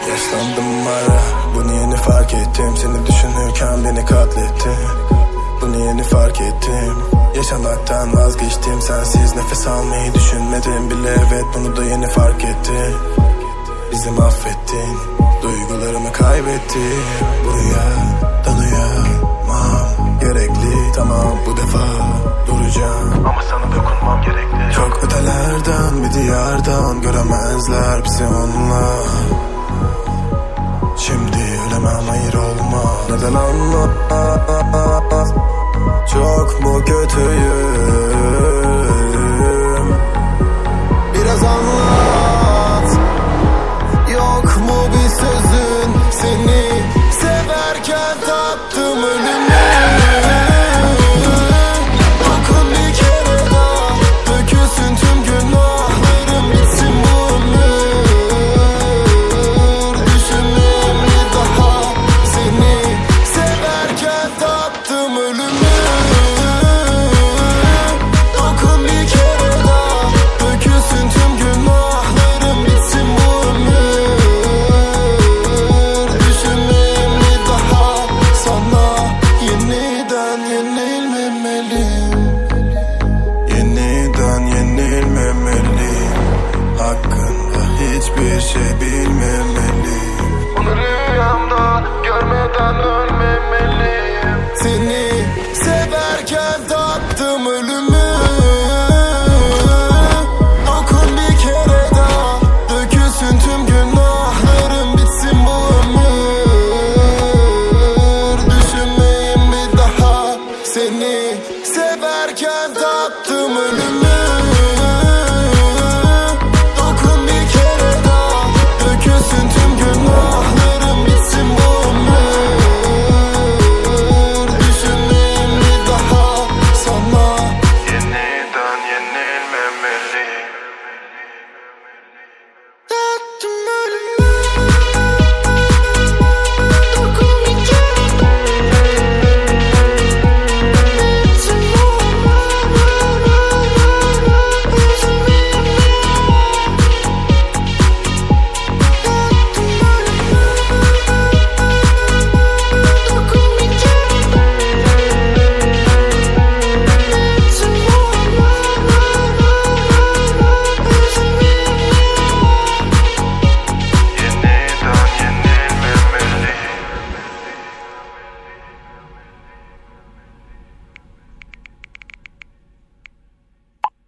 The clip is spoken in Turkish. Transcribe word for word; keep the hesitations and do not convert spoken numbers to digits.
Yaşlandım hala, bunu yeni fark ettim. Seni düşünürken beni katlettin. Bunu yeni fark ettim. Yaşamaktan vazgeçtim, sensiz nefes almayı düşünmedim bile. Evet, bunu da yeni fark ettim. Bizi mahvettin, duygularımı kaybettim. Buraya dalayamam, gerekli tamam bu defa duracağım. Ama sana dokunmam gerekli. Çok ötelerden bir diyardan göremezler bizi onunla. Şimdi ölemem, hayır olma. Neden anla